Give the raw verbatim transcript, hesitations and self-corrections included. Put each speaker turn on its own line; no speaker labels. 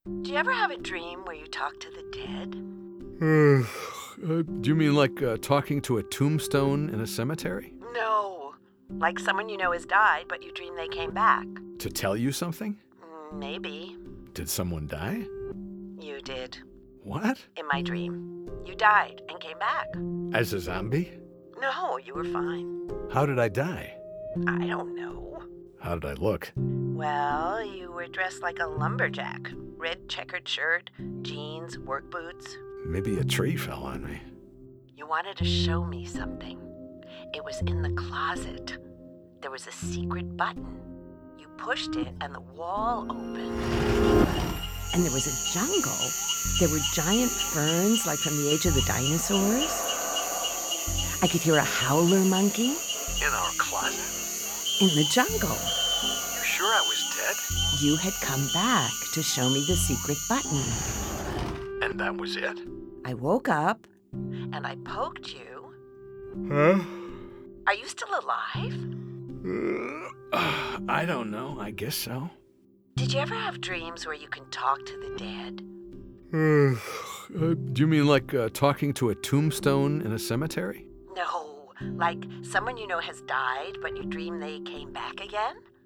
Do you ever have a dream where you talk to the dead?
uh, do you mean like uh, talking to a tombstone in a cemetery?
No. Like someone you know has died, but you dream they came back.
To tell you something?
Mm, Maybe.
Did someone die?
You did.
What?
In my dream. You died and came back.
As a zombie?
No, you were fine.
How did I die?
I don't know.
How did I look?
Well, you were dressed like a lumberjack. Red checkered shirt, jeans, work boots.
Maybe a tree fell on me.
You wanted to show me something. It was in the closet. There was a secret button. You pushed it and the wall opened. And there was a jungle. There were giant ferns like from the age of the dinosaurs. I could hear a howler monkey.
In our closet?
In the jungle.
You sure I was dead?
You had come back to show me the secret button.
And that was it?
I woke up and I poked you.
Huh?
Are you still alive?
Uh, I don't know. I guess so.
Did you ever have dreams where you can talk to the dead?
Uh, do you mean like uh, talking to a tombstone in a cemetery?
No, like someone you know has died, but you dream they came back again?